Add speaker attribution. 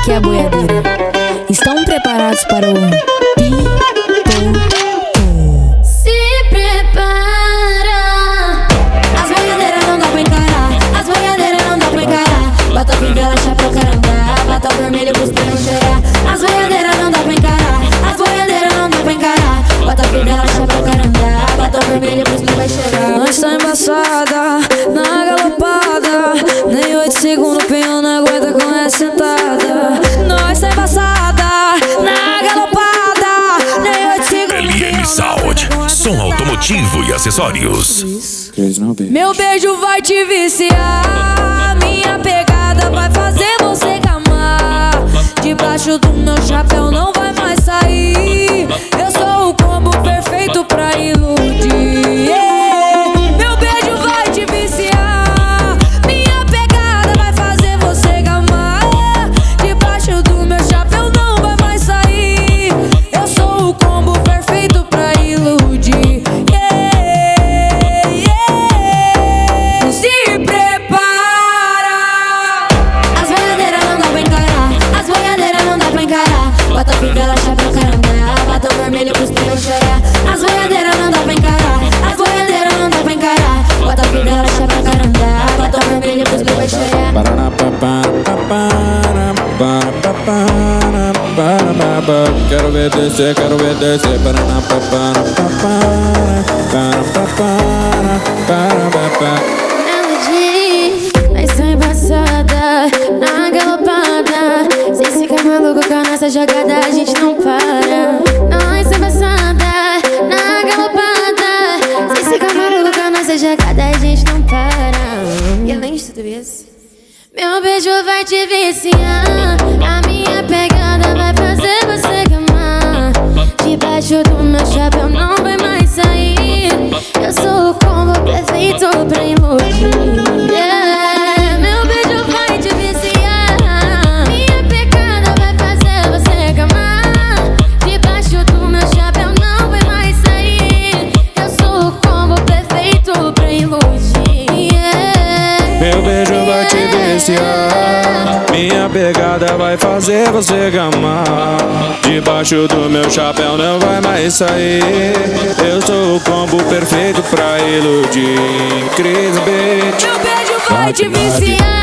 Speaker 1: aqui é a boiadeira. Estão preparados para o
Speaker 2: Se prepara. As boiadeiras não dá pra encarar. As boiadeiras não dá pra encarar. Bota a fivela, chapéu, carandá. Bota o vermelho pros peão cheirar. As boiadeiras não dá pra encarar. As boiadeiras não dá pra encarar. Bota a fivela, chapéu, carandá. Bota o vermelho pros peão cheirar.
Speaker 1: Nós tá embaçada, na galopada. Nem 8 segundos o peão não aguenta com essa sentada. Nós tá embaçada, na galopada. Nem 8 segundos.
Speaker 3: LM Sound, som automotivo e acessórios.
Speaker 1: Meu beijo vai te viciar. Minha pegada vai fazer você gamar. Debaixo do meu chapéu não vai mais sair. Eu sou o combo perfeito pra iludir. Meu beijo vai te viciar. Minha pegada vai fazer você gamar. Debaixo do meu chapéu não vai mais sair. Eu sou o combo perfeito pra iludir. Se prepara.
Speaker 2: As boiadeiras não dá pra encarar. As boiadeiras não dá pra encarar. Bota a fivela, chapéu, carandá. Bota o vermelho pros peão chorar. As boiadeiras não dá pra encarar. As boiadeiras não dá pra encarar. Bota a fivela, chapéu, carandá. Bota o vermelho pros peão chorar.
Speaker 4: Quero ver descer, quero ver descer.
Speaker 2: Melody, nós tá embaçada, na galopada. Sem ficar maluco com a nossa jogada, a gente não para. Nós tá embaçada, na galopada. Sem ficar maluco com a nossa jogada, a gente não para. E além de tudo isso, meu beijo vai te viciar. A minha pegada vai fazer você gamar. Debaixo do meu chapéu não vai mais sair. Eu sou o combo perfeito pra iludir. Meu beijo vai te viciar. Minha pegada vai fazer você gamar. Debaixo do meu chapéu não vai mais sair. Eu sou o combo perfeito pra iludir.
Speaker 4: Meu beijo vai te viciar. Minha pegada vai fazer você gamar. Debaixo do meu chapéu não vai mais sair. Eu sou o combo perfeito pra iludir. Cris Beat.
Speaker 1: Meu beijo vai te viciar.